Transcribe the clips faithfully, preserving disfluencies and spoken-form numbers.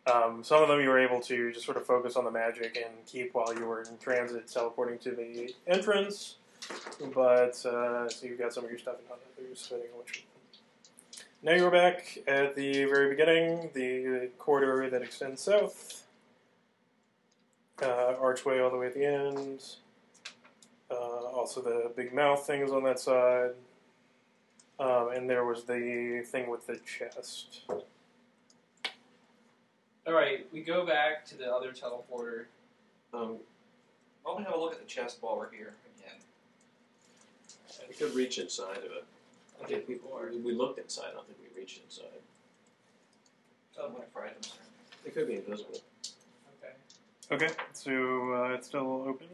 Um, some of them you were able to just sort of focus on the magic and keep while you were in transit, teleporting to the entrance. But, uh, so you've got some of your stuff in on others, depending on which one. Now you're back at the very beginning, the corridor that extends south. Uh, archway all the way at the end. Uh, also the big mouth thing is on that side. Um, and there was the thing with the chest. Alright, we go back to the other teleporter. Um, Why don't we have a look at the chest while we're here again? we could reach inside of it. I think we are. We, we looked inside. I don't think we reached inside. Oh, what if I am concerned? It could be invisible. Okay. Okay, so uh, it's still open.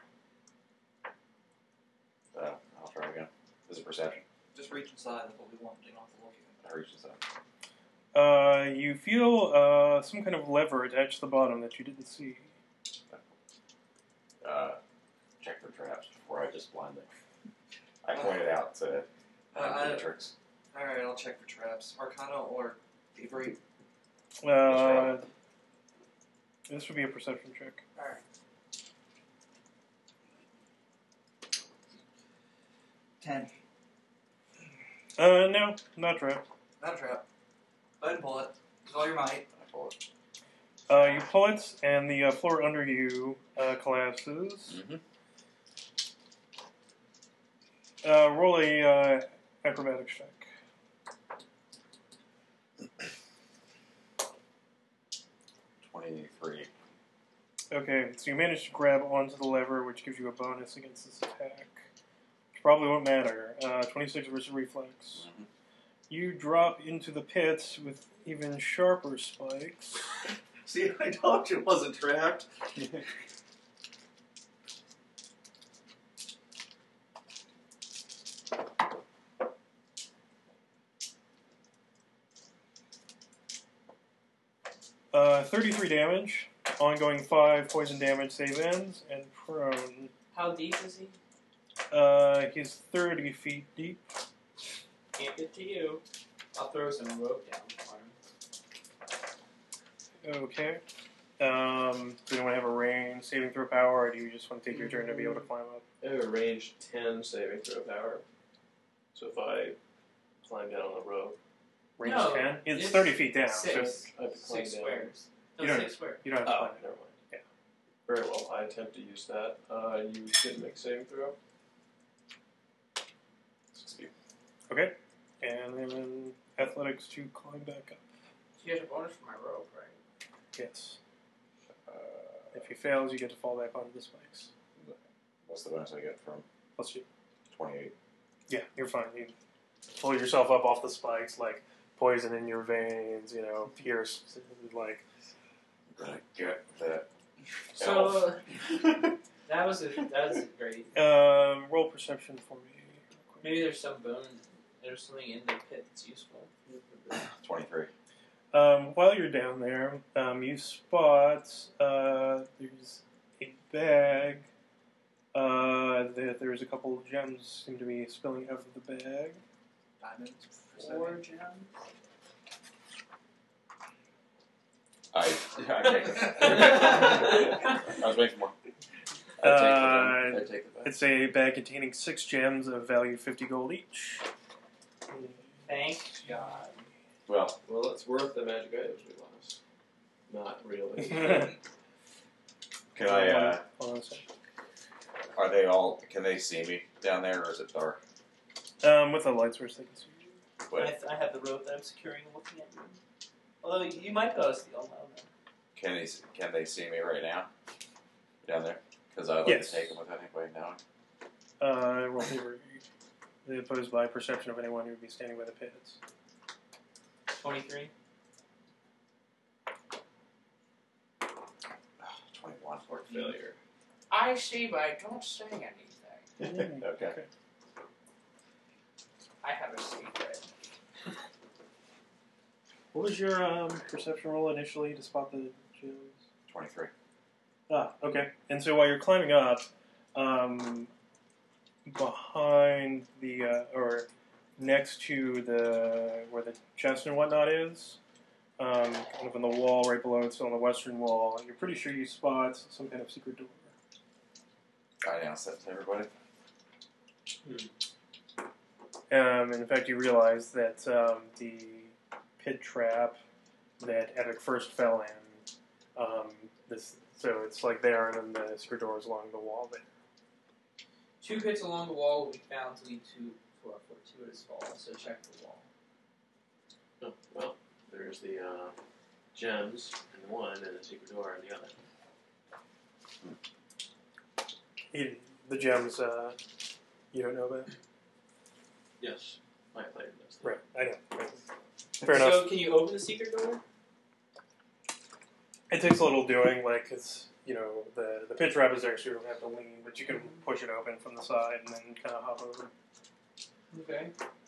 Uh, I'll try again. This is perception. Just reach inside, that's what we want, you don't have to look at it. I reach inside. Uh, you feel uh, some kind of lever attached to the bottom that you didn't see. Uh, check for traps before I just blindly. I pointed out to Uh, I- Matrix. Alright, I'll check for traps. Arcana or thievery? Uh, this would be a perception check. Alright. Ten. Uh, no, not trapped. Not a trap. Go ahead and pull it. With all your might. I pull it. Uh, you pull it, and the uh, floor under you uh, collapses. Mm-hmm. Uh, roll a uh, acrobatics check. Twenty-three. Okay, so you managed to grab onto the lever, which gives you a bonus against this attack. Which probably won't matter. Uh, twenty-six versus reflex. Mm-hmm. You drop into the pit with even sharper spikes. See, I told you it wasn't trapped. Uh, thirty-three damage, ongoing five poison damage, save ends, and prone. How deep is he? Uh, he's thirty feet deep. Can't get to you. I'll throw some rope down for him. Okay. Um, do you want to have a range saving throw power, or do you just want to take your turn to be able to climb up? I have a range ten saving throw power. So if I climb down on the rope, Range No, ten? It's, it's thirty feet down, six. so I have to climb Six down. squares. No, You don't- six squares. you don't have to Oh, climb. never mind. Yeah. Very well. I attempt to use that. Uh, you did make saving throw. Sixty. Okay. And then athletics to climb back up. You get a bonus for my rope, right? Yes. Uh, If he fails, you get to fall back onto the spikes. what's the bonus I get from Plus two. twenty-eight? Yeah, you're fine. You pull yourself up off the spikes, like poison in your veins, you know, pierced, like. I'm gonna get that. So that was a that was a great. Um, roll perception for me. real quick. Maybe there's some bone. There's something in the pit that's useful. Twenty-three. Um, while you're down there, um, you spot uh, there's a bag. Uh, that there's a couple of gems seem to be spilling out of the bag. Diamonds. Four gems. I, I take it. I was waiting for more. I take Uh, the, I take the back. It's a bag containing six gems of value fifty gold each. Thank God. Well, Well, it's worth the magic items we lost. Not really. can I? Uh, Hold on a second. are they all? Can they see me down there, or is it dark? Um, with a light source, they can see you. I, Wait, th- I have the rope that I'm securing and looking at you. Although you might be able to see all that. can they? Can they see me right now? Down there, because I like Yes. to take them without anybody knowing. Uh, roll favor. Opposed by perception of anyone who would be standing by the pits. Twenty-three. Twenty-one. Or failure. I see, but I don't say anything. Okay. I have a secret. What was your um, perception roll initially to spot the gems? Twenty-three. Ah, okay. And so while you're climbing up, um, behind the uh, or next to the where the chest and whatnot is, um, kind of on the wall right below it, so on the western wall, you're pretty sure you spot some kind of secret door. I announced that to everybody. Um, and in fact, you realize that um, the pit trap that Epic first fell in, um, this so it's like there, and then the secret door is along the wall there. Two pits along the wall will be found to lead to for a fortuitous fall, so check the wall. Oh, well, there's the uh, gems in one and the secret door in the other. He, the gems, uh, you don't know about? Yes, my player does. Right, I know. Right. Fair so enough. can you open the secret door? It takes a little doing, like, it's, you know, the, the pit trap is there, so you don't have to lean, but you can push it open from the side and then kind of hop over. Okay.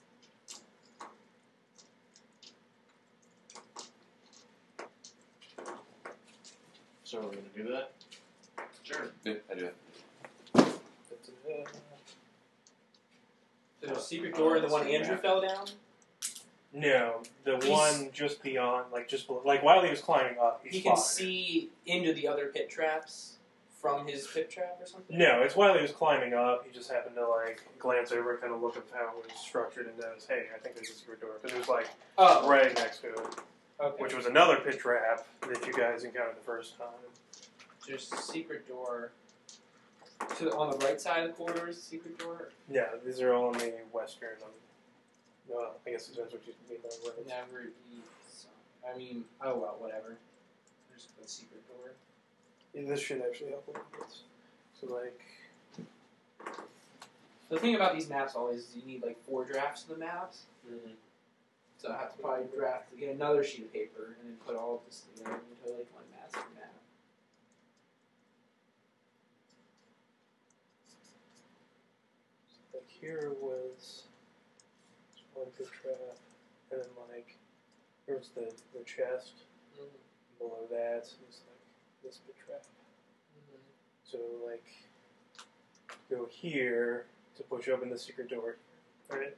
So we're going to do that? Sure. Yeah, I do it. But, uh, There's a secret door in the one Andrew fell down? no, the He's- one just beyond, like, just below, like, while he was climbing up, he, He can spotted it. see into the other pit traps from his pit trap or something? No, it's while he was climbing up, he just happened to, like, glance over and kind of look at how it was structured and notice, hey, I think there's a secret door. Because it was, like, Oh, right next to it, okay. which was another pit trap that you guys encountered the first time. There's a secret door. To the, on the right side of the corridor is the secret door? Yeah, these are all in the western, um, well, I guess that's what you mean by right. Never eat. So, I mean, oh well, whatever. There's a secret door. Yeah, this should actually help a little bit. So, like, The thing about these maps always is you need like four drafts of the maps. Mm-hmm. So I have to probably draft, get another sheet of paper, and then put all of this together into like one master map. like here was one pit trap, and then, like, here was the, the chest. Below that is, like, this pit trap. So, like, go here to push open the secret door. Alright?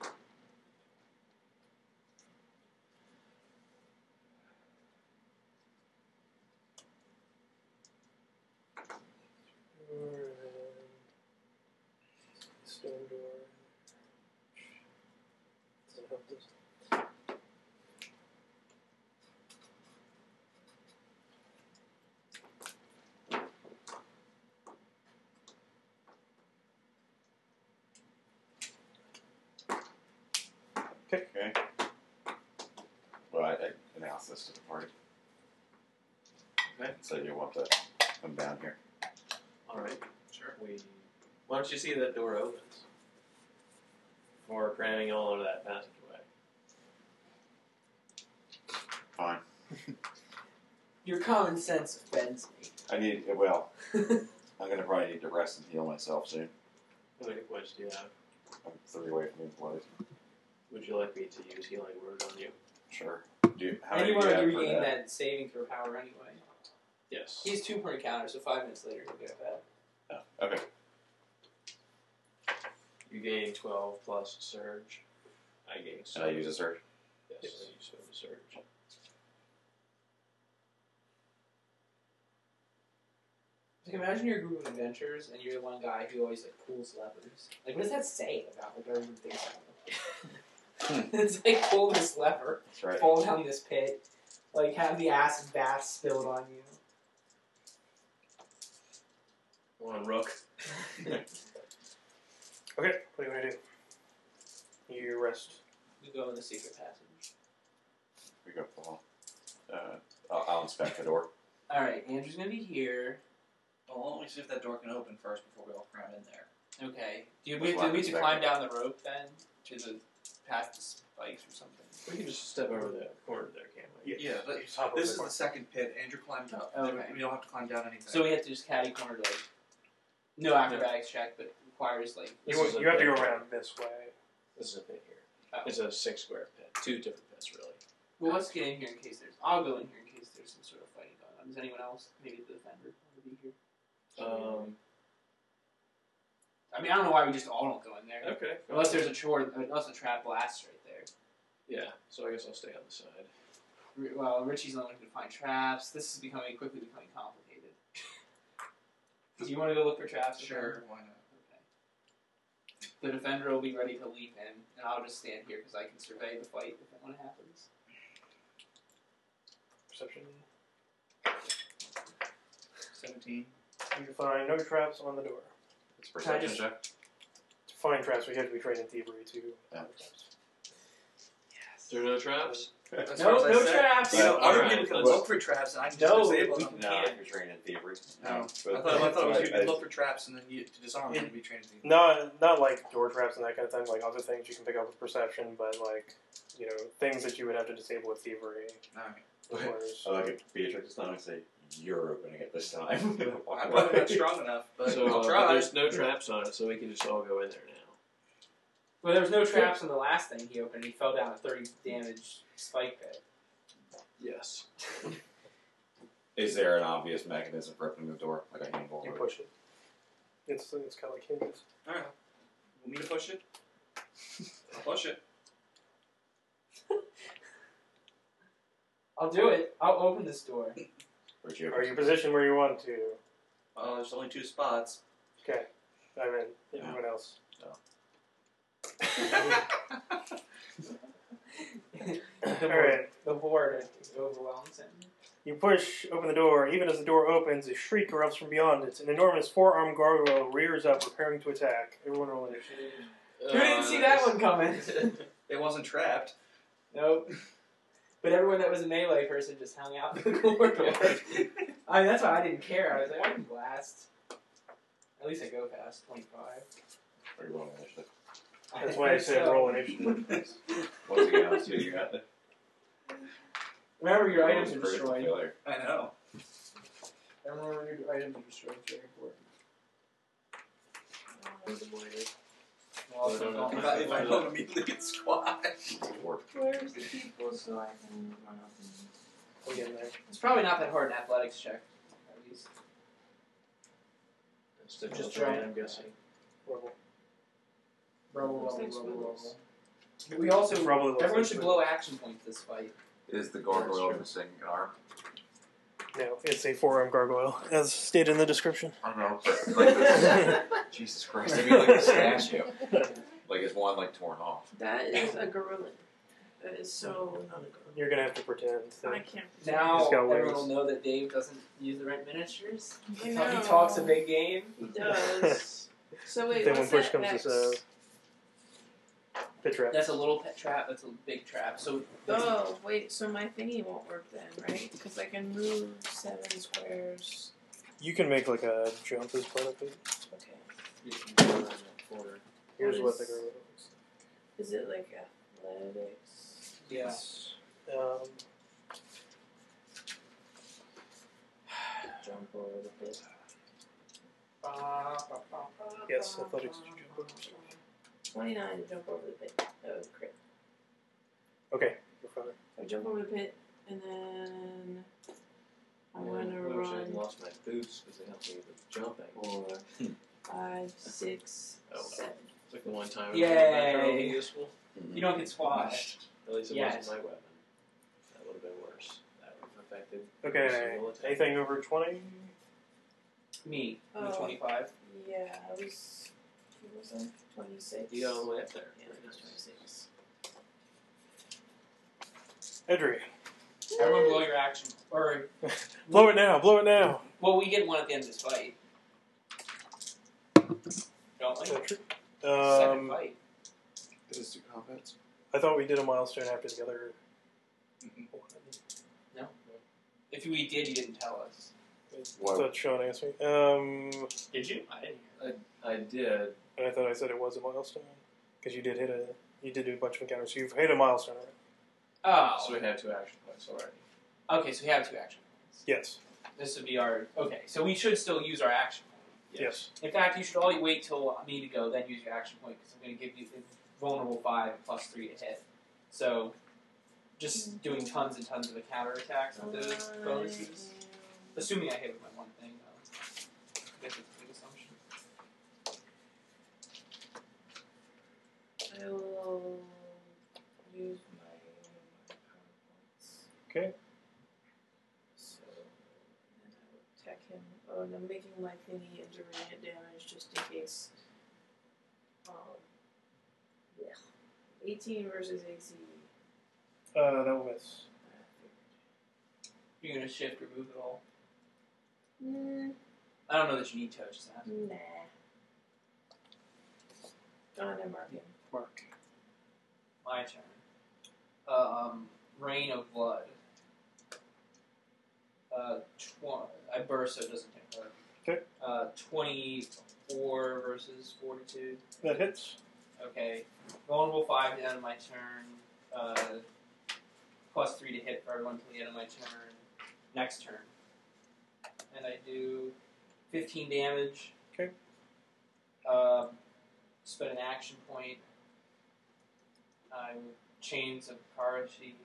Stone door. Doesn't help this. Okay. Well, I, I announced this to the party. Okay. So you want to come down here. Alright, sure. We, why don't you see that door opens? Before cramming all over that passageway. Fine. Your common sense offends me. I need, well, I'm going to probably need to rest and heal myself soon. How many points do you have? I'm three away from being bloodied. Would you like me to use healing word on you? Sure. Do you, how And many you do want you to have for regain that? that saving throw power anyway. Yes. He's two point counter, so five minutes later he'll get that. Oh, okay. You gain twelve plus surge. I gain And seven. I use a surge. Yes, Yes. I use seven surge. Like, imagine you're a group of adventurers and you're the one guy who always like pulls levers. Like, what does that say about like everyone thinks about it? It's like pull this lever, That's right. fall down this pit, like have the acid bath spilled on you. One rook. Okay, what do you want to do? You rest. You go in the secret passage. We go up the hall. Uh, I'll, I'll inspect the door. All right, Andrew's gonna be here. Well, why don't we see if that door can open first before we all cram in there? Okay. Do you, Which we, do one we have to inspector? climb down the rope then to the past the spikes or something? We can just step over the corner there, can't we? Yeah, but Just hop over this the is corner. the second pit. Andrew climbed up. Okay. We don't have to climb down anything. So we have to just caddy corner to like no acrobatics check, but requires like This You, is a you have to go pit. around this way. This is a pit here. oh. It's a six square pit. Two different pits, really. Well, let's get in here in case there's. I'll go in here in case there's some sort of fighting going on. Does anyone else, maybe the defender, want to be here? Um, I mean, I don't know why we just all don't go in there. okay. Unless there's a chore, unless a trap blasts right there. Yeah, so I guess I'll stay on the side. R- Well, Richie's the one who can find traps. This is becoming quickly becoming complicated. Do you want to go look for traps? Sure, why not? Okay. The defender will be ready to leap in, and I'll just stand here because I can survey the fight if one happens. Perception. Seventeen. You can find no traps on the door. It's a perception just- check. To find traps, we have to be trained in thievery to Yeah. find traps. There are no traps? As No, far as I no said, traps. You know, other Alright, people can let's- look for traps, and I can just No, disable we them. No, can't. if you're trained in thievery. No, But- I thought, I thought it was you I- could look for traps and then you to disarm them and be trained to. Not not like door traps and that kind of thing. Like other things you can pick up with perception, but like you know things that you would have to disable with thievery. Alright. requires- I like it. Beatrix is not going to say, you're opening it this time. I'm probably not strong enough, but So, I'll uh, try. but there's no traps on it, so we can just all go in there now. Well, there was no traps on the last thing he opened. He fell down a thirty damage spike pit. Yes. Is there an obvious mechanism for opening the door? Like a handle? You or- push it. It's it's kind of like hinges. Alright. Want me to push it? I'll push it. I'll do it. I'll open this door. Where'd you Are you positioned where you want to? Well, there's only two spots. Okay. I mean, everyone else. The All right. The horde overwhelms him. You push open the door. Even as the door opens, a shriek erupts from beyond it. An enormous four-armed gargoyle rears up, preparing to attack. Everyone roll initiative. Who didn't see that one coming? It wasn't trapped. Nope. But everyone that was a melee person just hung out in the corridor. I mean, that's why I didn't care. I was like, I can blast. At least I go past twenty-five. Are you rolling initiative? That's why I said roll initiative. Once again, I'll see what you got there. Remember, your items are Critical destroyed. failure. I know. Remember, your items are destroyed. It's very important. Well, Well, so no, If no, I, if I don't immediately get squashed. Four. Where's the people so I can run up and... We'll get in there. it's probably not that hard an athletics check, at least. That's difficult Just for me, try it. I'm guessing. Roll. Roll, roll, Thanks roll, for roll, this. roll. We also, Probably looks everyone like should it. blow action points this fight. Is the gargoyle That's missing an arm? No, it's a four-armed gargoyle, as stated in the description. I don't know. But like this, Jesus Christ. I mean, like a statue. Like, is one, like, torn off? That is a gorilla. That is so... You're gonna have to pretend. I That can't... Now He's got everyone wings. will know that Dave doesn't use the right miniatures. I He know. talks a big game. He does. So wait, then when what's push that comes X? to shove, pit trap. That's a little pet trap. That's a big trap. So that's Oh, wait, so my thingy won't work then, right? Because I can move seven squares. You can make like a jump as part of it. Okay. You can go around that corner. Here's What what is- the gargoyle looks Is it like athletics? yeah. like. Um, Jump over the pit. yes, athletics to jump over. twenty-nine to jump over the pit. That was crit. Okay, you're fine. I jump over the pit, and then I'm going to I wish I had run lost my boots because they helped me with jumping. four, five, six, Oh, well. seven. It's like the one time Yay. it would be useful. You don't get squashed. At least it Yes. wasn't my weapon. That would have been worse. That would have affected. Okay, single attack. anything over twenty? Me, I'm Oh. twenty-five. Yeah, I was. What was I? twenty-six. You got all the way up there. Yeah, I was twenty-six. Edry. Everyone blow your action. Or, Blow it now, blow it now. well, we get one at the end of this fight. Don't we? Is that true? Second Um, fight. Is this two combats? I thought we did a milestone after the other one. No. If we did, you didn't tell us. I Why? thought Sean asked me. Um, Did you? I didn't hear I did. and I thought I said it was a milestone. Because you did hit a, you did do a bunch of encounters. So you've hit a milestone already. that. So we have two action points already. Oh. Okay, so we have two action points. Yes. This would be our... Okay, so we should still use our action point. Yes. In fact, you should all wait till me to go, then use your action point, because I'm going to give you vulnerable five plus three to hit. So, just doing tons and tons of counter attacks with those bonuses. Assuming I hit with my one thing, though. I guess it's a big assumption. I will use my, my power points. Okay. So then I would attack him. Oh, and I'm making my thingy into radiant damage just in case. Um, yeah. eighteen versus A C. Uh, that will miss. You're gonna shift or move at all? Mm, I don't know that you need to. I just ask. nah. Go on and mark him. Mark. My turn. Um, Rain of Blood. Uh, tw- I burst, so it doesn't take her. Okay. Uh, twenty-four versus forty-two. That hits. Okay. Vulnerable five to the end of my turn. Uh, plus three to hit for everyone till the end of my turn. Next turn. And I do fifteen damage. Okay. Um, spend an action point. I will Chains of Karashi.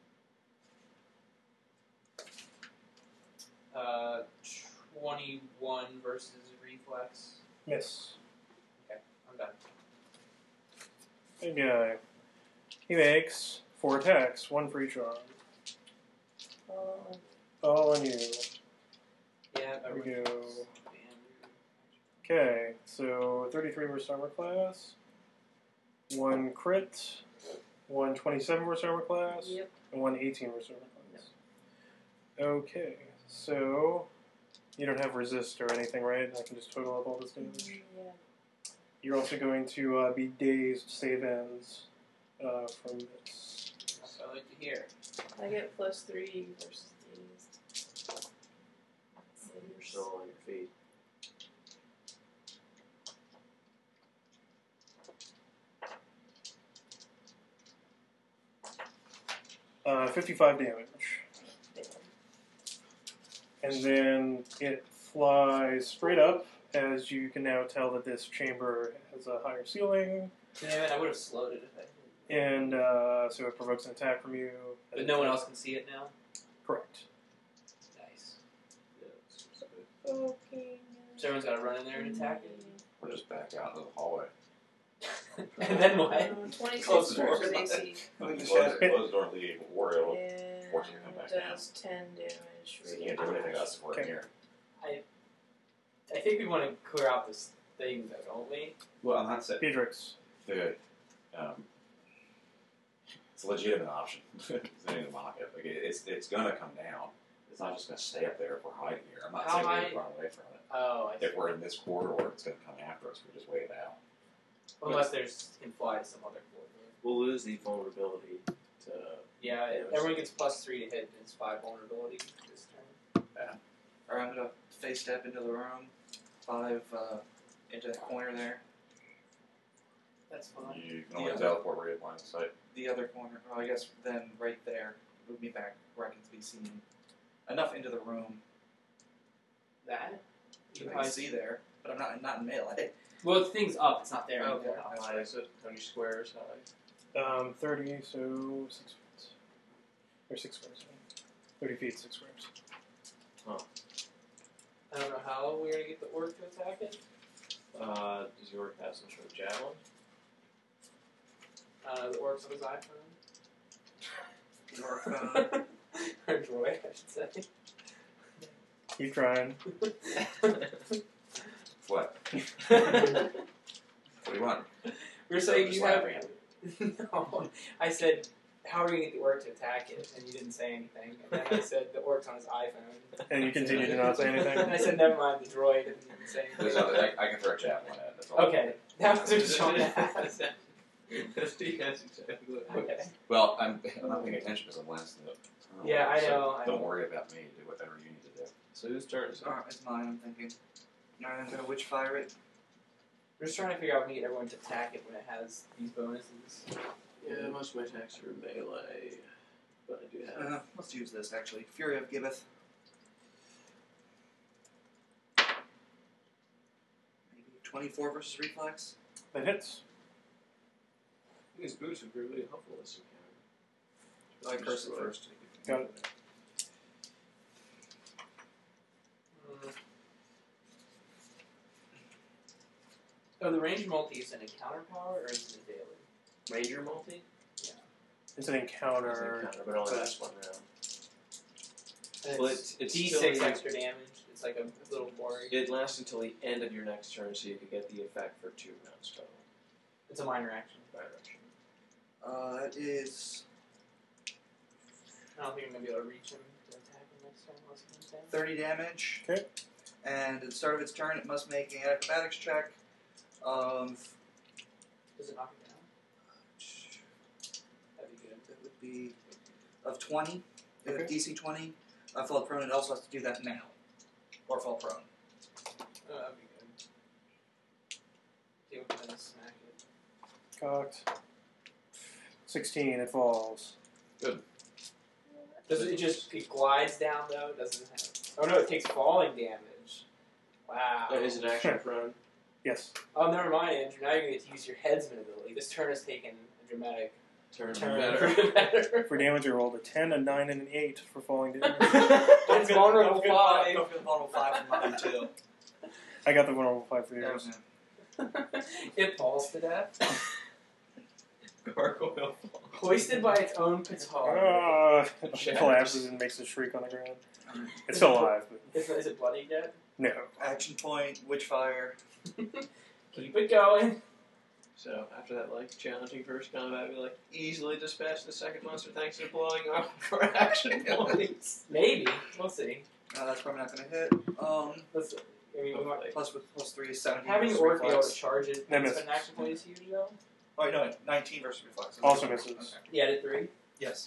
Uh, twenty-one versus Reflex. Miss. I'm done. Good guy. He makes four attacks, one for each arm. Um, All on you. Yeah, There we everyone go. else. Okay, so thirty-three versus armor class. One crit. One twenty-seven versus armor class. yep. And one eighteen versus armor class. Okay, so you don't have resist or anything, right? I can just total up all this damage. Yeah. You're also going to uh, be dazed save ends uh, from this. That's what I like to hear. I get plus three versus dazed. You're still on your feet. Uh, fifty-five damage. Damn. And then it flies straight up, as you can now tell that this chamber has a higher ceiling. Damn it, I would have slowed it if I did. And uh, so it provokes an attack from you. But no one else can see it now? Correct. Nice. Yeah, it's just good. Okay. So everyone's got to run in there and attack it? We're just back out into the hallway. And then what? Uh, twenty-six Close the door. versus A C. Let me just Close, ask- close the door and leave. We're able to And force it to come back down. does ten damage. So you can't do anything else if we're in Okay. here. I think we want to clear out this thing, though, don't we? Well, I'm not saying Pedrix. the um, it's a legitimate option. It's anything to mock it. Like it, it's it's gonna come down. It's not just gonna stay up there if we're hiding here. I'm not How saying we high- run away from it. Oh, I see. If we're in this corridor, it's gonna come after us. We just wait it out. Unless there's can fly to some other corridor. We'll lose the vulnerability to. Yeah, Yeah, everyone gets plus three to hit, and it's five vulnerability this turn. Or I'm gonna face step into the room, five uh, into that corner there. That's fine. You can only Yeah. teleport where you have line of sight. The other corner, oh, I guess then right there, move me back where I can be seen enough into the room. That? You can see there, but I'm not not in melee. Well, the thing's up. It's not there Okay. anymore. How high is it? How many squares high? Um, thirty, so six feet. Or six squares. Sorry. thirty feet, six squares. I don't know how we're going to get the orc to attack it. Uh, does your have some sort of javelin? Uh, the orc's on his iPhone. Your phone. or droid, I should say. Keep trying. What? What do you want? We were saying Just you have. laughing at me. No, I said, how are we going to get the orc to attack it? And you didn't say anything. And then I said, the orc's on his iPhone. And you continue to not say And I anything. said, never mind, the droid. And you didn't say There's anything. nothing, I, I can throw a javelin at it. That's all. Okay, that was just on that. Yes, exactly. Okay. Well, I'm, I'm not paying attention because I'm glancing at the Yeah, I so know, I Don't know. worry about me. Do whatever you need to do. So whose turn is it? Alright, it's mine, I'm thinking. Alright, I'm gonna witch fire it. We're just trying to figure out if we can get everyone to attack it when it has these bonuses. Yeah, most of my attacks are melee, but I do have. Uh, let's use this actually. Fury of Gibbeth. Maybe twenty-four versus reflex. That hits. These boots would be really helpful this encounter. I curse it first. Got it. Mm. Oh, the range multi is an encounter power, or is it a daily? Ranger multi? It's an encounter. Encounter, but only lasts one round. And Well, it's it's, it's D still six a- extra damage. It's like a little more. It lasts until the end of your next turn, so you can get the effect for two rounds total. It's a minor action. Minor action. Uh, that is I don't think I'm gonna be able to reach him to attack him next turn unless he comes down. thirty damage. Okay. And at the start of its turn, it must make an acrobatics check. Um, Does it knock it down? That'd be good. that would be of twenty. If Okay. D C twenty. Uh, fall prone. It also has to do that now, or fall prone. Oh, that'd be good. See if we can smack it. Cocked. Sixteen. It falls. Does it, it just it glides down though? It doesn't have. Oh no, it takes falling damage. Wow. Uh, is it action prone? Yes. Oh, never mind, Andrew. Now you're going to get to use your headsman ability. This turn has taken a dramatic Turn, turn better. for the better. For damage, I rolled a ten, a nine, and an eight for falling damage. It's vulnerable Don't feel- five. Don't feel vulnerable five from mine too. I got the vulnerable five for yours. It falls to death. Gargoyle. Hoisted by its own petard. Ah, it Shatters. collapses and makes a shriek on the ground. Alright. It's still alive, but Is, is it bloody yet? no. Action point, Witchfire. Keep it going. So after that, like challenging first combat, we like easily dispatch the second monster thanks to blowing up for action points. Maybe. We'll see. Uh, that's probably not going to hit. Um, Let's. I mean, we might, plus with plus three is seventeen. having versus Orc be able to reflex. charge it. That It's misses. an action point is huge though. Oh no, nineteen versus reflex. Also misses. Okay. Yeah, did three. Yes.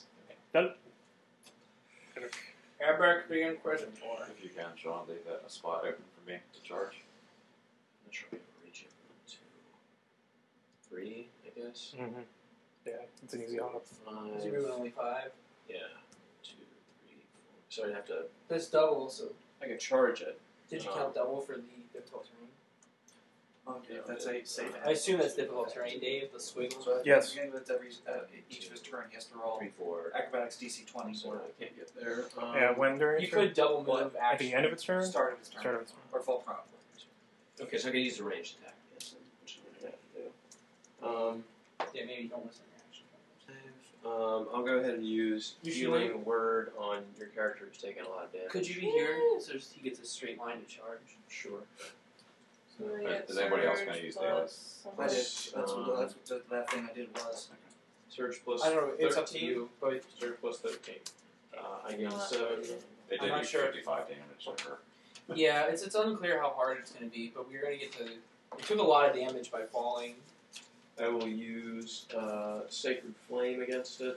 Airback three and prison four. If you can, Sean, leave that a spot open for me to charge. I'm not sure we can reach it. One, two, three, I guess. Mm-hmm. Yeah, it's an easy hop. Five. Is your movement only five? Yeah. Two, three, four. So I'd have to. That's double. So I could charge it. did you Um, count double for the difficult terrain? Okay, that's a save. I assume that's difficult terrain, Dave. The squiggles. So at Yes. the beginning of every, uh, each of his turn, he has to roll Three, four. acrobatics D C twenty. So I can't get there. Um, Yeah, when during You its turn? could double move What? At action. the end of its turn? Start of his turn. Start of its turn. Or full prompt. Okay, so I could use the ranged attack. I guess, then, which is what I have to do. Um, Yeah, maybe you don't listen to your action. Um, I'll go ahead and use You should healing word on your character who's taking a lot of damage. Could you be here so he gets a straight line to charge? Sure. So we Right, get is anybody else surge gonna use plus I something. did. That's what, Um, that's what the, that thing I did was. Surge plus I don't know. It's up to thirteen. you. But Surge plus thirteen. Uh, I gain Not seven. really. They I'm did not do sure. fifty-five damage to her. yeah, it's it's unclear how hard it's going to be, but we're going to get to. It took a lot of damage by falling. I will use uh, Sacred Flame against it.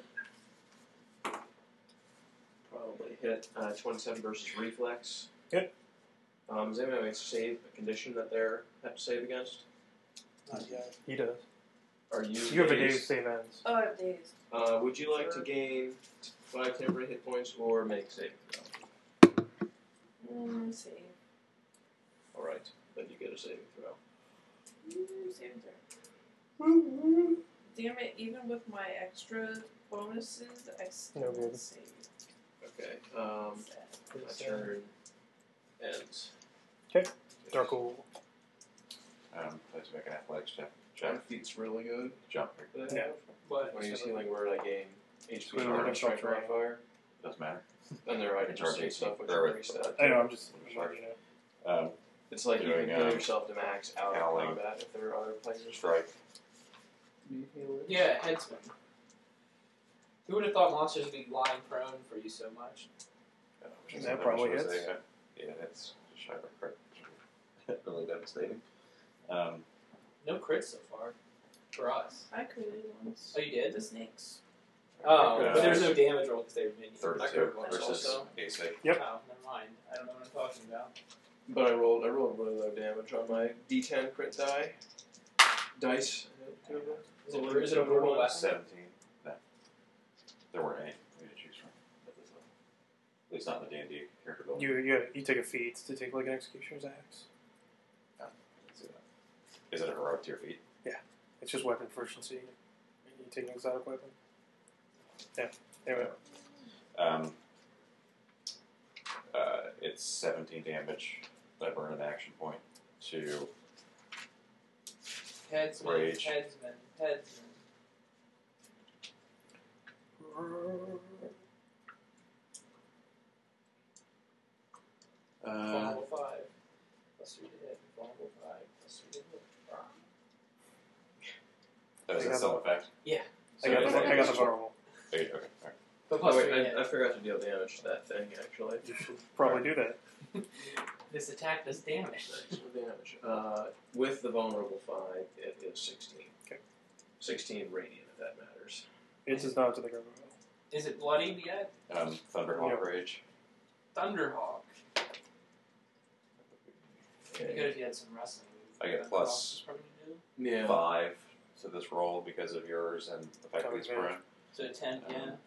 Probably hit uh, twenty-seven versus Reflex. Yep. Um, does anyone have a save, a condition that they have to save against? Not yet. He does. Are you? You have a dazed? day's save ends. Oh, I have days. Uh, would you like to Sure. gain five temporary hit points or make saving throw? Mm, save. All right, then you get a saving throw. Ooh, saving throw. Damn it, even with my extra bonuses, I still No good. save. Okay. Um, my turn ends. Darkle. Um, let's make an athletics check. Jump Check. feat's really good. Jump. That I Yeah. have. But When I use healing word, I gain H P Squiggle charge, and strike, terrain. fire. Doesn't matter. And there I can Charge just say H P. stuff which Or- are reset. I know, I'm just. Sure. You know. Um, It's like you Doing, can heal uh, yourself to max out of howling. combat if there are other players. strike. yeah, headsman. Who would have thought monsters would be lying prone for you so much? Uh, which is That how probably much was hits. a, uh, Yeah, it's shy of a crit. Really devastating. Um, No crits so far for us. I created once. Oh, you did? The snakes. Oh, Uh, but there's no damage roll because they were minions. I thirty-two could've won versus also. A C. Yep. Oh, never mind. I don't know what I'm talking about. But I rolled I rolled really low damage on my D ten crit die. Dice. I had two of them. Is it, is it a brutal weapon? seventeen. No. There weren't any for me to choose from. At least not in the D and D character building. You, you, you take a feat to take like an executioner's axe. Let's see that. Is it a heroic tier feat? It's just weapon proficiency. You take an exotic weapon. Yeah. Anyway. Um, uh, it's seventeen damage. I burn an action point to Headsman, Rage. headsman, headsman. Is I it got still the, in effect? Yeah. I got So the, I got the it's- vulnerable. Okay, okay, alright. But Oh, plus wait, three I, hit. I forgot to deal damage to that thing, actually. You should probably do that. This attack does damage. Nice, no damage. Uh, with the vulnerable five, it is sixteen. Okay. sixteen radiant, if that matters. It does not to the gargoyle. Is it bloodied yet? Um, Thunderhawk Rage. Thunderhawk. It'd be good Okay. if you had some wrestling. I get Thunderhawk plus is probably gonna do. Yeah. five to this roll because of yours and the fact that he's Coming prone. So a ten, yeah. Um,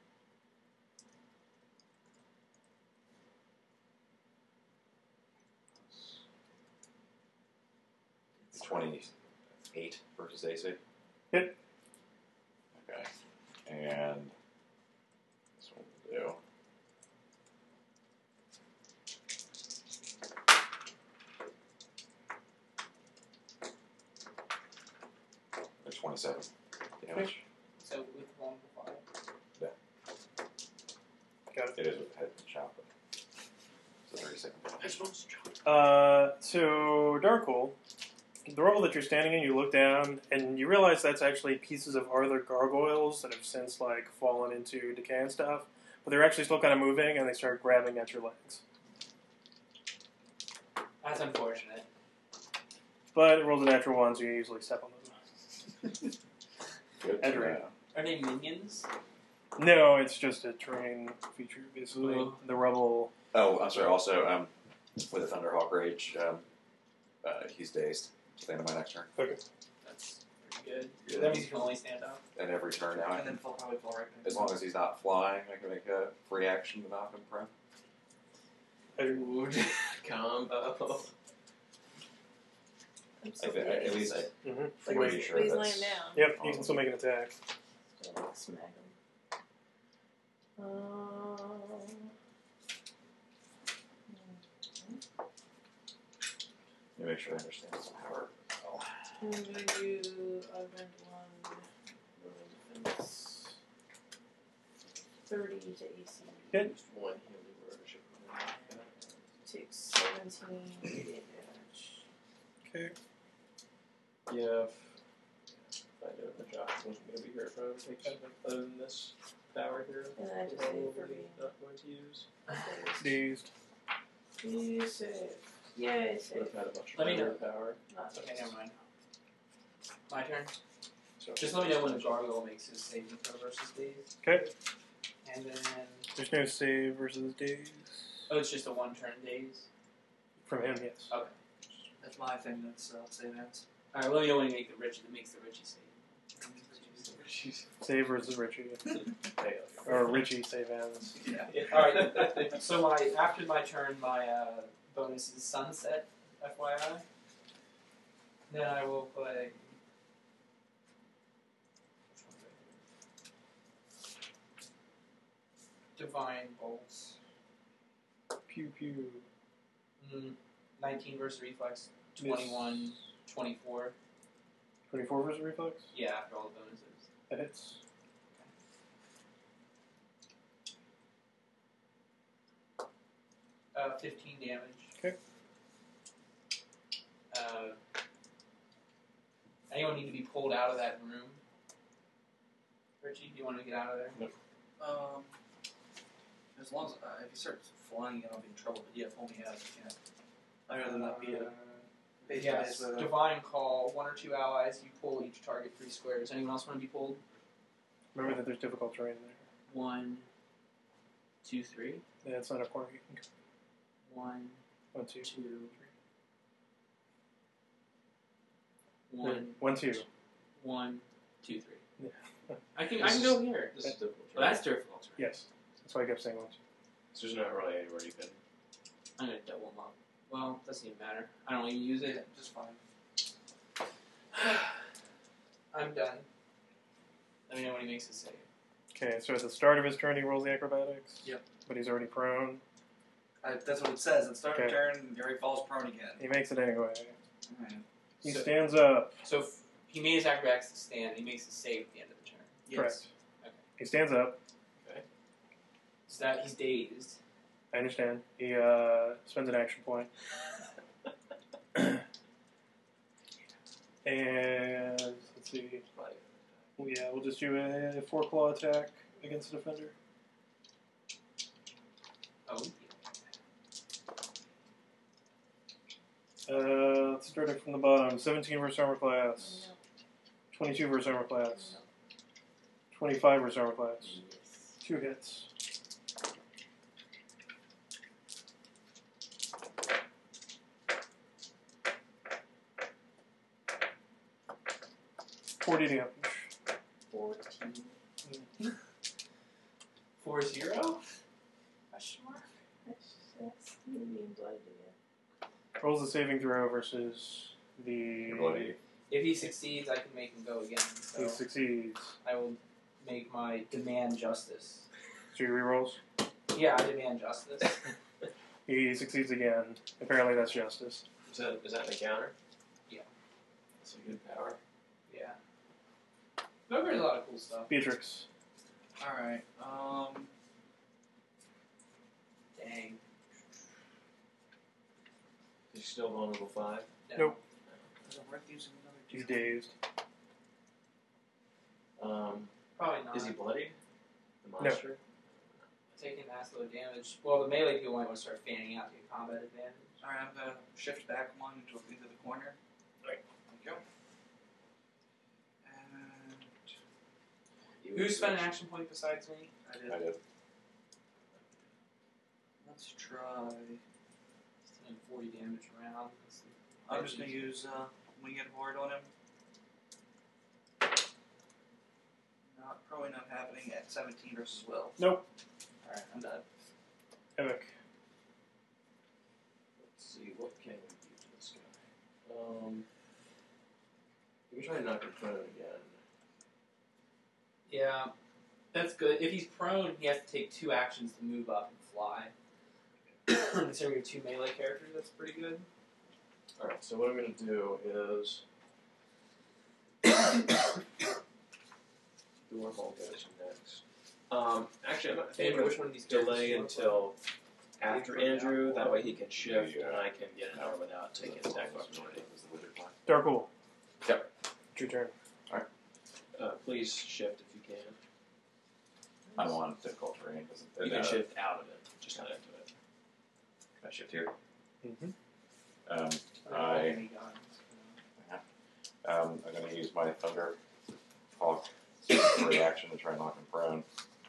twenty-eight versus A C. Hit. Okay. And this one will do. There's twenty-seven damage. So with one five. It is with head and chop. It's a thirty-second damage. Uh, so Darkle, the rubble that you're standing in, you look down and you realize that's actually pieces of other gargoyles that have since like fallen into decay and stuff, but they're actually still kind of moving and they start grabbing at your legs. That's unfortunate. But it rolls a natural one, so you usually step on them. Good Edric. to know. Are they minions? No, it's just a terrain feature, basically. Ooh. The rubble. Oh, I'm sorry. Also, um, with the Thunderhawk Rage, um, uh, he's dazed. At the end of my next turn. That's pretty good. Yeah. That means you can only stand up. And every turn now, I And can, then fall probably fall right back. as long as he's not flying, I can make a free action to knock him prone. Ooh, combo. I'm I so think, pissed. at least I, Mm-hmm. But pretty he's, sure but he's that's- laying down. Yep, you can still make an attack. Just like smack him. Um, let me make sure I understand some power. Oh. I'm going to do augment one roll defense. thirty to A C. Hit. Just one healing word. I should put in. Takes seventeen radiant damage. Okay. Yeah. If, if I know the Josh wasn't going to be here, if I would take something other than this power here. And I just Probably save for being not going to use. Dazed. You save. Yay, Would save. have had a much Let me better know. power. Not Okay, never mind. My turn. So Just let me know when the gargoyle makes his saving throw versus days. Okay. And then. There's no save versus daze. Oh, it's just a one turn days? From him, yes. Okay. That's my thing. That's uh, save hands. Alright, let me know when you make the Richie that makes the Richie save. Save versus Richie. Hey, Or Richie save hands. Yeah. Alright, so my after my turn, my uh, bonus is sunset, F Y I. Then I will play. Divine Bolts. Pew pew. Mm, nineteen versus reflex. twenty-one, twenty-four. twenty-four versus reflex? Yeah, after all the bonuses. That hits. Uh, fifteen damage. Okay. Uh, anyone need to be pulled out of that room? Richie, do you want to get out of there? Um, as long as uh, if you start flying again, I'll be in trouble. But yeah, pull me out if you can. I'd rather not be a Uh, face to yes, face with a. divine call. One or two allies. You pull each target three squares. Anyone else want to be pulled? Remember that there's difficult terrain there. One, two, three. Yeah, it's not a corner you can go. One, One, two. two, one, One, two. one, two, three. Yeah. I can I can go here. This is difficult. Well, that's difficult. Right? Yes. That's why I kept saying one, two. So there's not really anywhere you can. I'm gonna double them up. Well, doesn't even matter. I don't even use Yeah, it. just fine. I'm done. Let me know when he makes his save. Okay, so at the start of his turn he rolls the acrobatics. Yep. But he's already prone. I, that's what it says. At the start of Okay. turn, Gary falls prone again. He makes it anyway. Alright. He So- stands up. So f- he made his acrobatics to stand. He makes his save at the end of the turn. Yes. Correct. Okay. He stands up. So that he's dazed. I understand. He uh, spends an action point. And let's see. Like Oh, yeah, we'll just do a four claw attack against the defender. Oh. Uh, let's start it from the bottom. seventeen versus armor class. No. twenty-two versus armor class. No. twenty-five versus armor class. Yes. Two hits. Forty damage. Fourteen. Four zero? Question mark? That's, that's me being blooded again. Rolls a saving throw versus the. Bloody. If he succeeds, I can make him go again. So He succeeds. I will make my demand justice. So he rerolls. Yeah, I demand justice. He succeeds again. Apparently that's justice. Is that is that an encounter? Yeah. That's a good power. Yeah. Remember a lot of cool stuff. Beatrix. Alright, um. Dang. He's still vulnerable five. Nope. Is it worth using another He's two? dazed. Um, Probably not. is he bloodied? The monster? Taking mass low damage? Well, the melee people might want to start fanning out to get combat advantage. Alright, I'm gonna shift back one into, into the corner. Right. There we go. And Who spent an action point besides me? I did. I did. Let's try. It's doing forty damage around. I'm just gonna use uh, Winged Horde on him. Not probably not happening at seventeen versus will. Nope. Alright, I'm done. Epic. Let's see, what can we do to this guy? Um, we can try to knock him prone again. Yeah, that's good. If he's prone, he has to take two actions to move up and fly. Considering you're two melee characters, that's pretty good. Alright, so what I'm going to do is. Doorbell goes next. Um, actually, I'm not Andrew, thinking which one of these characters delay do you want? until after Andrew. That way he can shift Yeah. and I can get an hour without taking attack opportunity. Was the wizard fly? Darkpool. Yep. It's your turn. Uh, please shift if you can. I don't want difficult terrain. Doesn't You uh, can shift out of it, just not into it. Can I shift here? Mm-hmm. Um, Or I any guns. um, I'm going to use my Thunder Hawk reaction to try and knock him prone.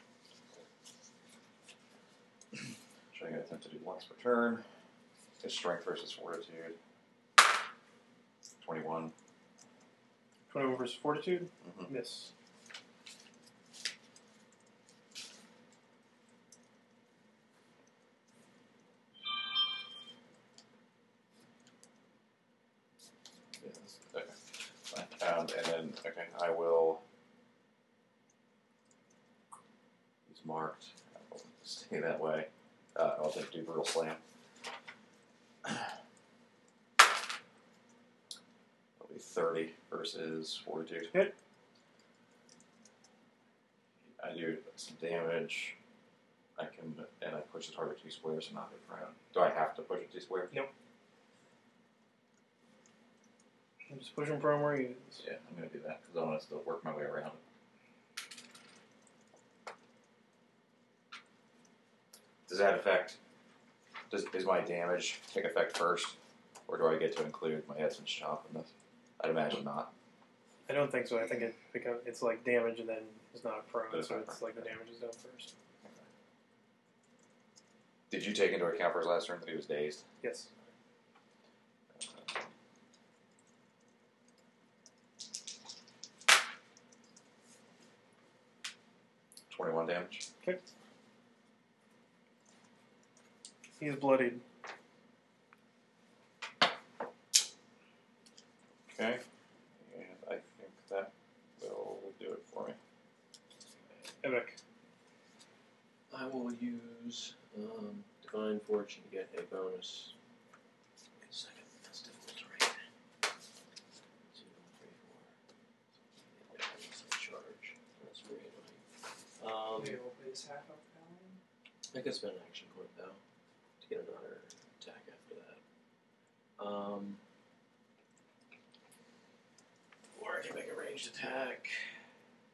Should I get attempt to do once per turn? His strength versus fortitude. Twenty-one. twenty-one versus fortitude. Mm-hmm. Miss. Yes. Okay. Fine. Um, and then, okay, I will. He's marked. I will stay that way. Uh, I'll take do brutal slam. That'll be thirty versus fortitude. Hit. I do some damage. I can, and I push the target two squares and knock it prone. Do I have to push it two squares? Nope. I'm just pushing prone where he is. Yeah, I'm going to do that because I want to still work my way around it. Does that affect? Does is my damage take effect first, or do I get to include my essence chop in this? I'd imagine not. I don't think so. I think it become it's like damage and then it's not prone, But it's so not it's prone. like the damage is done first. Did you take into account for his last turn that he was dazed? Yes. Twenty-one damage. He's bloodied. Okay, and I think that will do it for me. Epic. I will use um, Divine Fortune to get a bonus. Wait a second, that's difficult terrain. Two, three, four. That's a charge. That's very annoying. Um, Okay, we'll play this half up paladin. I could spend an action point though to get another attack after that. Um, or I can make a ranged attack.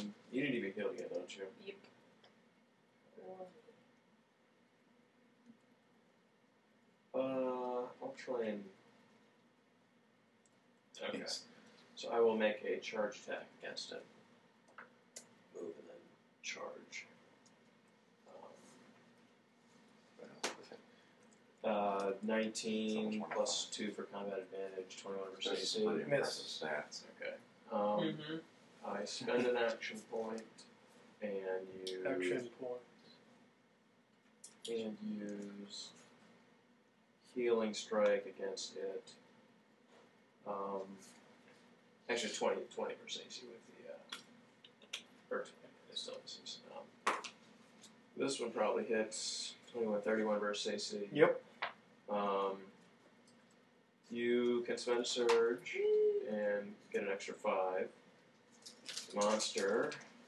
Um, you need to be healed again, don't you? Yep. Uh, I'll try and. Okay. Yes. So I will make a charge attack against it. Move and then charge. Um, uh, nineteen So plus two for combat advantage, twenty-one versus This A is C. pretty Miss. impressive stats. Okay. Um, Mm-hmm. I spend an action point and use Action point. and use healing strike against it. Um, actually, twenty, twenty percent A C with the uh, or it still misses. Um, this one probably hits twenty-one, thirty-one versus A C. Yep. Um, you can spend surge and get an extra five. Monster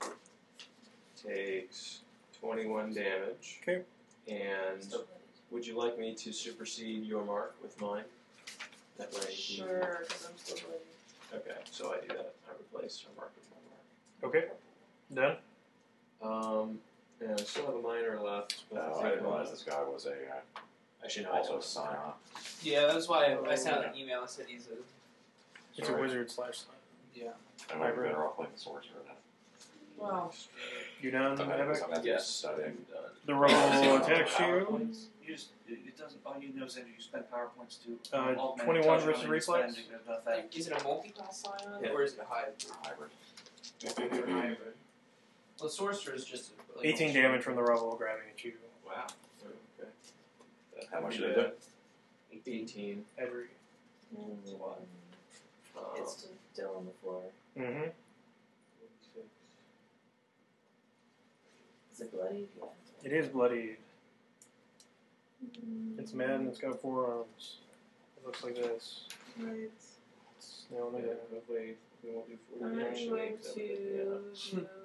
takes twenty-one damage. Okay. And would you like me to supersede your mark with mine? That way. you- Sure, because I'm still bloody. Okay, so I do that. I replace your mark with my mark. Okay. Done. Um, and I still have a minor left. But No, I I think didn't realize this guy was a uh, Actually, no, I also don't. a Scion. Yeah, that's why I sent out an email and said he's a. It's a Sorry. wizard slash slime. Yeah. I might be better off playing the sorcerer then. Wow. You done, I'm Epic? I'm Yes. studying. Done. The rebel attacks you. PowerPoints, You just, it, it doesn't, all you know is that you spend PowerPoints to Uh, augment it, twenty-one tells you how versus many you're reflex? spending, there's nothing. Is it a multi-class scion Yeah. or is it a hybrid? Hybrid. Or hybrid? Well, sorcerer is just a, like, eighteen damage from the rebel grabbing at you. Wow. Okay. That How much could did be it bad. Eighteen. Edry. Mm, What? Um, It's still on the floor. Mm-hmm. Is it bloody? Yeah. It is bloodied. Mm, It's mad and it's got four arms. It looks like this. Right. It's now on the Yeah, ground. hopefully we won't do I'm forty damage. going so- to yeah. do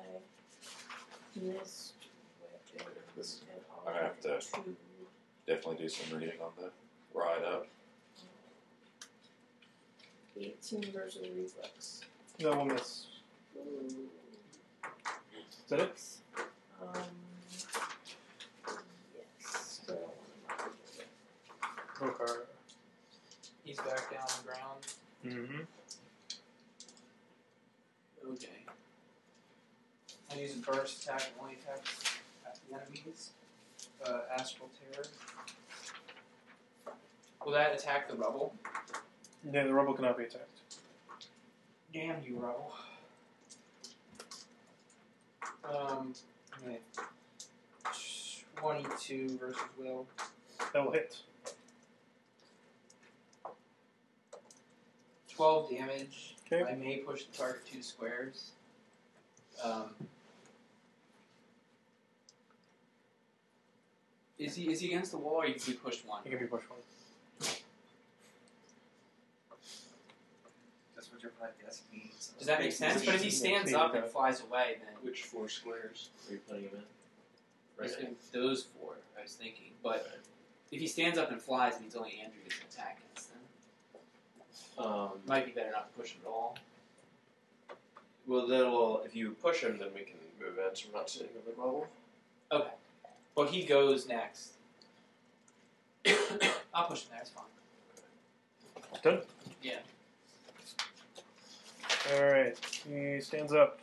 my mist weapon. This- and I'm gonna have to- two. Definitely do some reading on the ride up. eighteen versus reflex. That will miss. Ooh. Is that it? Um, yes. So I don't want to mark it. Okay. He's back down on the ground. Mm-hmm. Okay. I use a burst attack and only attacks at the enemies. Uh, Astral Terror. Will that attack the rebel? Yeah, the rebel cannot be attacked. Damn you, rebel. Um, okay. twenty-two versus Will. That will hit. twelve damage. Okay. I may push the target two squares. Um, is he is he against the wall or you can be pushed one? It can be push one. That's what your podcast means. Does that make sense? But if he stands up and flies away, then Which four squares are you putting him in? Right. Right. Those four, I was thinking. But if he stands up and flies, it means only Andrew gets an attack against them. Um, Might be better not to push him at all. well, then, well, if you push him, then we can move in, so we're not sitting on the bubble. Okay. Well, he goes next. I'll push him there, it's fine. Done? Yeah. Alright. He stands up.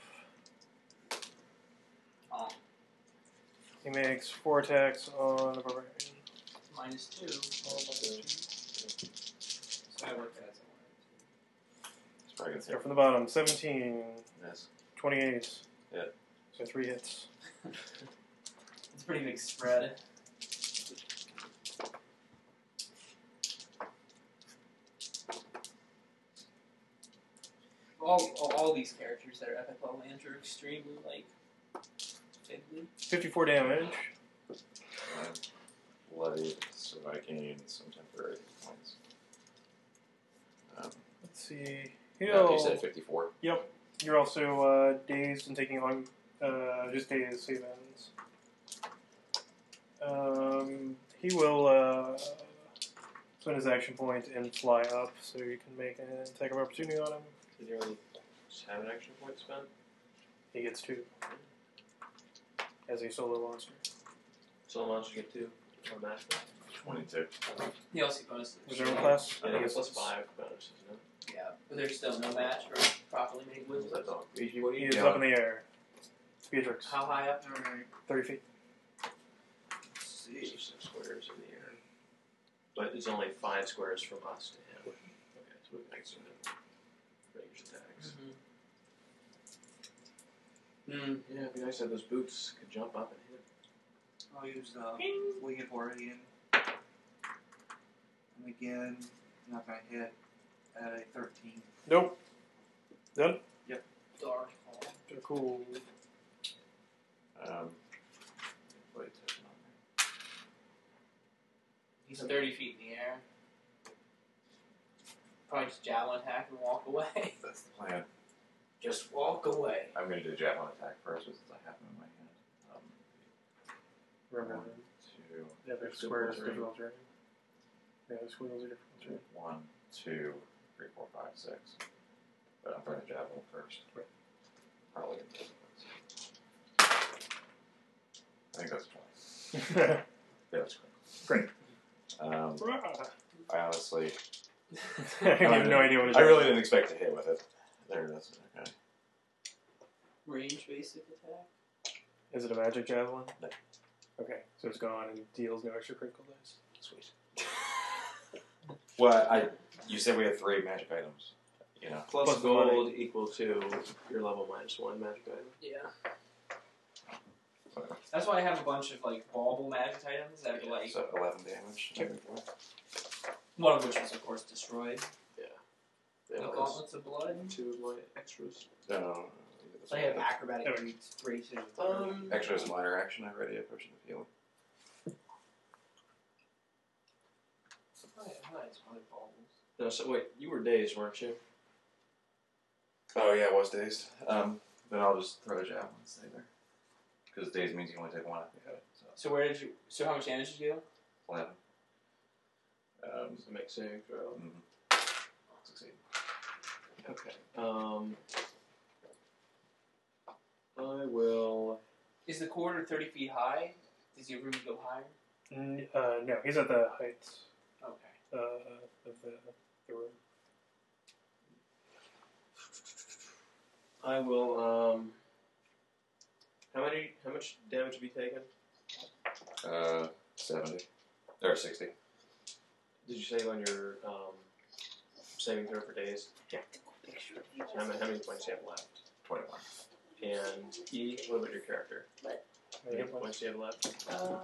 Um, He makes four attacks on the barbarian. minus two. Oh, minus two. So I work that as It's probably gonna Start take from the bottom. seventeen. miss. twenty-eight. Hit. So three hits. It's a pretty big spread. All, all, all these characters that are epic level Andrew are extremely, like, fiddly. fifty-four damage. Um, bloody, so I can use some temporary points. Um, Let's see. no, He'll, you said fifty-four. You're also uh, dazed and taking on uh, just dazed save ends. Um, he will uh, spend his action point and fly up, so you can make an attack of opportunity on him. Did you already have an action point spent? he gets two as a solo monster. Solo monsters get two on match. Twenty-two. He also get bonuses. Reserve class? I I think guess it's plus it's five bonuses, isn't it? Yeah, but there's still no match for properly made What was wizards. that dog? He is up in the air. Beatrix. How high up? Alright. thirty feet. Let's see. There's six squares in the air. But it's only five squares from us to him. Okay, so we can actually range attacks. Hmm. Yeah, it'd be nice to have those boots could jump up and hit. I'll use uh, Wing of Floridian. And again, not going to hit at a thirteen. Nope. Done? Dark hole. They're cool. Um, wait, there's not- He's thirty feet in the air. Probably just javelin attack and walk away. That's the plan. Just walk away. I'm going to do a javelin attack first, since I have them in my hand. Um, Remember, one, two, yeah, there's Difficult squares, terrain. difficult terrain. Yeah, the squiggles are difficult terrain. one, two, three, four, five, six. But I'm throwing a javelin first. Right. Probably. I think that's fine. Yeah, that's Great. Um, I honestly, I have no idea what it is. I really didn't expect to hit with it. There it is. Okay. Range basic attack. Is it a magic javelin? No. Okay, so it's gone and deals no extra critical dice. Sweet. Well, I you said we had three magic items. You know. Plus, Plus gold equal to your level minus one magic item. Yeah. Whatever. That's why I have a bunch of like bauble magic items that are like So eleven damage. technically. one of which was of course destroyed. Yeah, The that's gauntlets of blood. two of my extras. No. So I have acrobatic Oh. feats, races. Um, Actually, as a minor action, I already have potion of healing. Oh, yeah, nice. One of baubles. no, so wait, you were dazed, weren't you? Oh yeah, it was dazed. Um, then I'll just throw a javelin and stay there. Because dazed means you only take one if you have it. So So where did you? So how much damage did you do? eleven. Um, To make saving throw. mm, succeed. Okay. Um, I will. Is the corridor thirty feet high? Does your room go higher? N- uh, no, he's at the height Okay. uh, of the, the room. I will. Um, how many? How much damage have you taken? Uh, seventy. Or sixty. Did you save on your um, saving throw for days? Yeah. So how many, how many points do you have left? twenty-one. And E, what about your character? How many Hit points. points do you have left? Uh,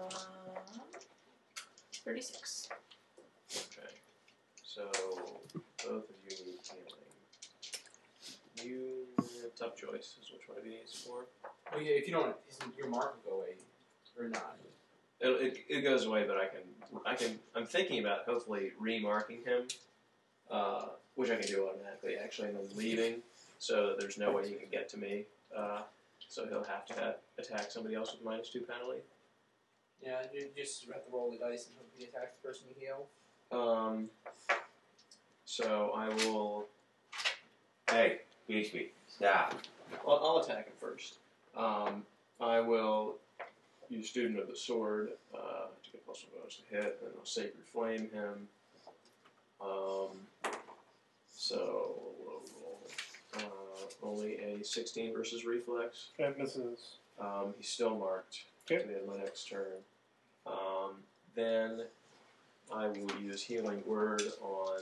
thirty-six. Okay. So both of you need healing. You tough choice is which one of you needs support. Oh yeah. If you don't, isn't your mark will go away or not? It, it, it goes away, but I can I can I'm thinking about hopefully remarking him, uh, which I can do automatically actually, and then leaving so that there's no way he can get to me. Uh, so he'll have to have, attack somebody else with minus two penalty. Yeah. You just have to roll the dice and hope he attacks the person you heal. Um, so I will. Hey, B H B, stop. I'll, I'll attack him first. Um, I will use Student of the Sword uh, to get plus one bonus to hit, and I'll Sacred Flame him. Um, so we'll roll uh, only a sixteen versus Reflex. It misses. Um, he's still marked Okay. to the end of my next turn. Um, then I will use Healing Word on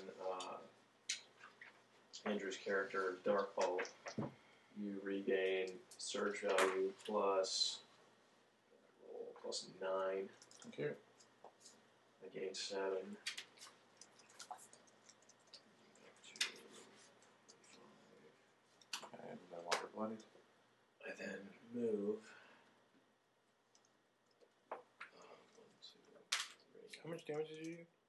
uh, Andrew's character, Darkhold. You regain surge value plus roll plus nine. Okay. I gain seven. And no longer bloodied. I then move. Um, one, two, three. How much damage did you do?